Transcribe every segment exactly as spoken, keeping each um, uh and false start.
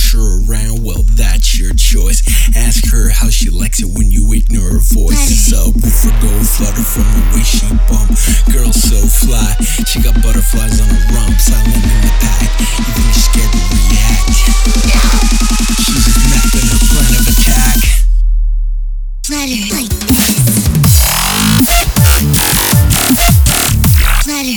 push her around, well that's your choice. Ask her how she likes it when you ignore her voice. Subwoofer go flutter from the way she bump. Girl so fly, she got butterflies on her rump. Silent in the pack, even you're scared to react. She's just mapping her plan of attack. Flutter like this. Flutter.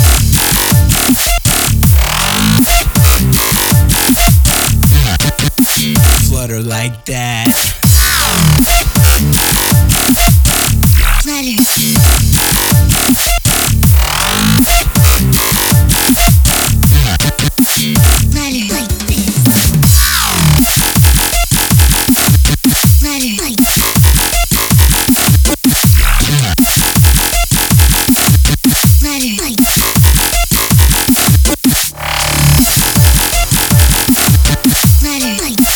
Flutter like that. Flutter. Flutter like this. Flutter like this. Flutter like this. Flutter like this.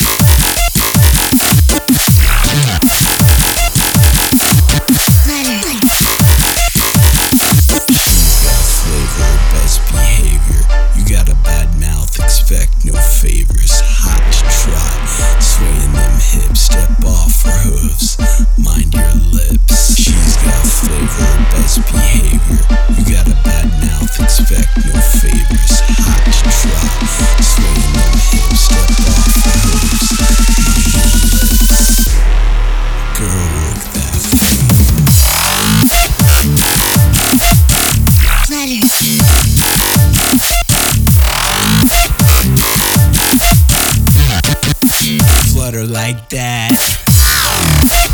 Expect no favors, hot to try. Swaying them hips, step off her hooves. Mind your lips. She's got flavor, best behavior. You got a bad mouth, expect no favors, hot to try. Swaying them hips, step off her hooves. Mind your lips. Girl, work that thing. Flutter like that.